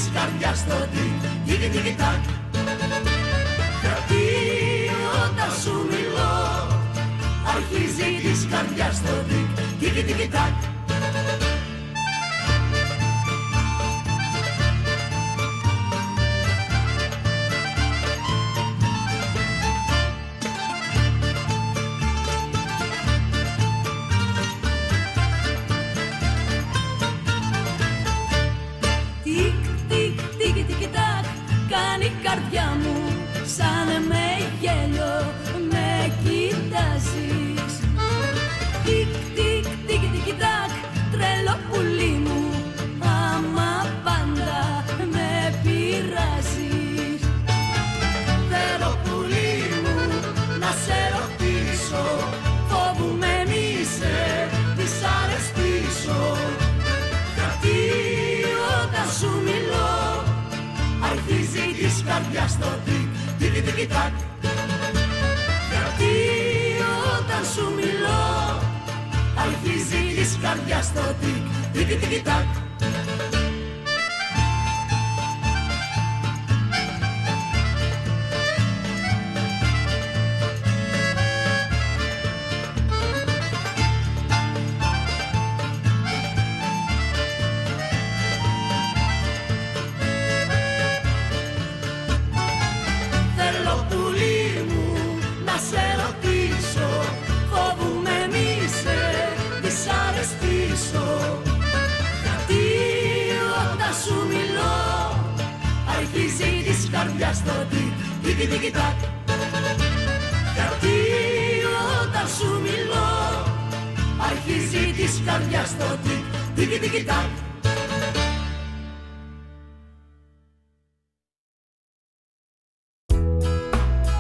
καρδιάς στο τικ, τικ τικ τακ. Γιατί όταν σου μιλώ αρχίζει της καρδιάς στο τικ, τικ τικ τακ. Κάνει η καρδιά μου σαν με γέλιο, με κοιτάζεις. Τικ, τικ, τικ, τικ, τακ, τρελό πουλί μου, άμα πάντα με πειράζεις. Θέλω πουλί μου να σε ρωτήσω, φοβούμαι μη σε δυσαρεστήσω. Γιατί όταν σου μιλώ αρχίζει της καρδιάς το τικ, τικ τικ τακ. Γιατί όταν σου μιλώ αρχίζει της καρδιάς το τικ, τικ τικ τακ. Γιατί όταν σου μιλώ αρχίζει της καρδιάς το τικ, τικ τικ τακ. Γιατί όταν σου μιλώ αρχίζει της καρδιάς το τικ, τικ τικ τακ.